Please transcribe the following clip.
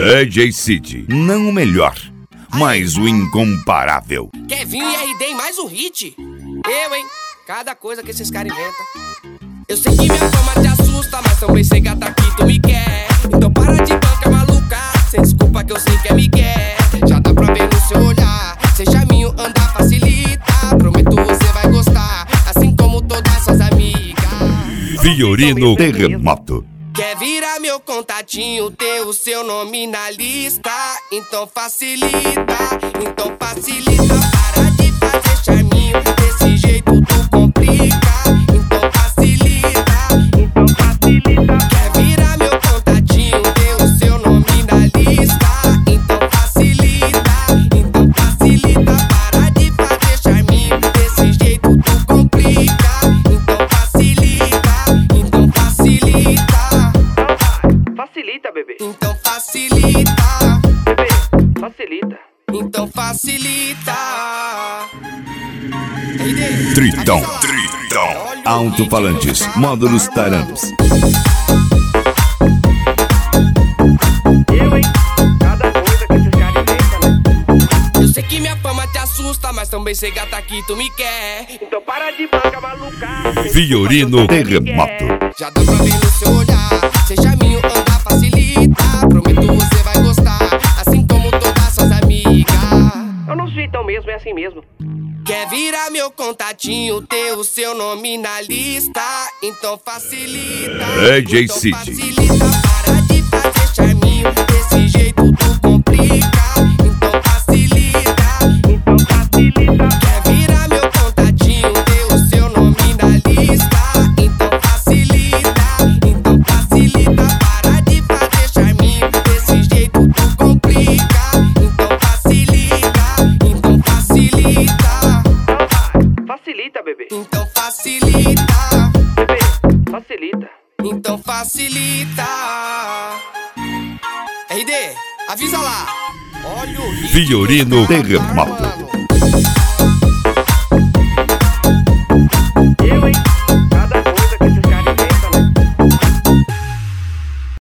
DJ City, não o melhor, mas o incomparável. Kevinho e RD em mais um hit. Eu, hein? Cada coisa que esses caras inventam. Eu sei que minha fama te assusta, mas também sei gata que tu me quer. Então para de banca maluca, sem desculpa que eu sei que é Miguel. Já dá pra ver no seu olhar, sem charminho andar facilita. Prometo você vai gostar, assim como todas suas amigas. Fiorino Terremoto. Quer virar meu contatinho, ter o seu nome na lista? Então facilita, para de fazer charminho, desse jeito tu complica. Então facilita. Quer virar meu contatinho, ter o seu nome na lista? Então facilita, para de fazer charminho, desse jeito tu complica. Então facilita. Facilita, bebê. Então facilita. Bebê, facilita. Então facilita. Tritão. Alto-falantes, módulos Taramps. Eu, hein? Cada coisa que esses caras inventam, né? Eu sei que minha fama te assusta, mas também sei gata que tu me quer. Então para de banca maluca. Fiorino Terremoto. Já dá pra ver no seu olhar, sem charminho andar facilita. Prometo você vai gostar, assim como todas suas amigas. Eu não sou então mesmo, é assim mesmo. Quer virar meu contatinho, ter o seu nome na lista? Então facilita. DJ Então City. facilita, para de fazer charminho, desse jeito tu complica. Então facilita. Quer virar meu contatinho, ter o seu nome na lista? Então facilita, para de fazer charminho, desse jeito tu complica. Então facilita. Facilita, bebê. Então facilita. Bebê, facilita. Então facilita. RD, avisa lá. Olha o ritmo Fiorino do cara, Terremoto. mano.